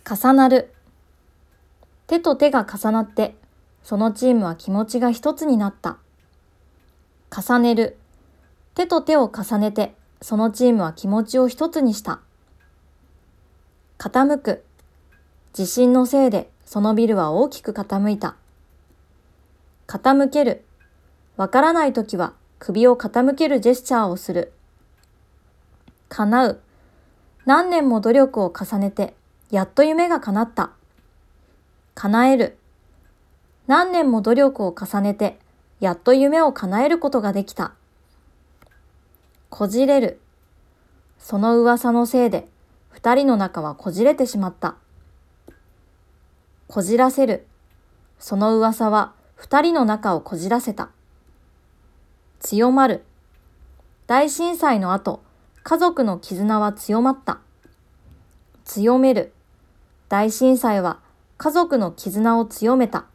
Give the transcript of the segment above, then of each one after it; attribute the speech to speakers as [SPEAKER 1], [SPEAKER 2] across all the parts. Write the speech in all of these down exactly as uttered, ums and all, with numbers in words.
[SPEAKER 1] 重なる。手と手が重なって、そのチームは気持ちが一つになった。重ねる。手と手を重ねて、そのチームは気持ちを一つにした。傾く。地震のせいでそのビルは大きく傾いた。傾ける。わからないときは首を傾けるジェスチャーをする。叶う。何年も努力を重ねて、やっと夢が叶った。叶える。何年も努力を重ねて、やっと夢を叶えることができた。こじれる。その噂のせいで、二人の仲はこじれてしまった。こじらせる。その噂は二人の仲をこじらせた。強まる。大震災の後、家族の絆は強まった。強める。大震災は家族の絆を強めた。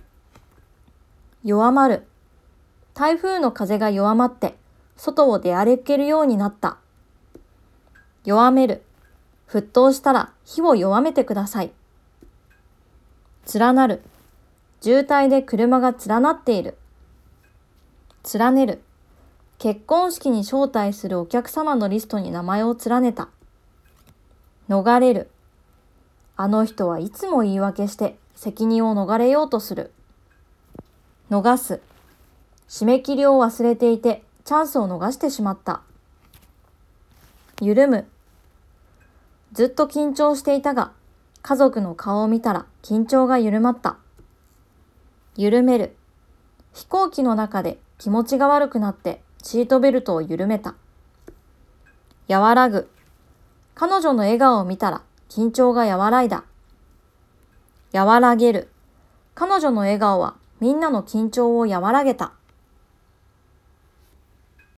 [SPEAKER 1] 弱まる。台風の風が弱まって、外を出歩けるようになった。弱める。沸騰したら火を弱めてください。連なる。渋滞で車が連なっている。連ねる。結婚式に招待するお客様のリストに名前を連ねた。逃れる。あの人はいつも言い訳して責任を逃れようとする。逃す。締め切りを忘れていてチャンスを逃してしまった。緩む。ずっと緊張していたが、家族の顔を見たら緊張が緩まった。緩める。飛行機の中で気持ちが悪くなってシートベルトを緩めた。和らぐ。彼女の笑顔を見たら緊張が和らいだ。和らげる。彼女の笑顔はみんなの緊張を和らげた。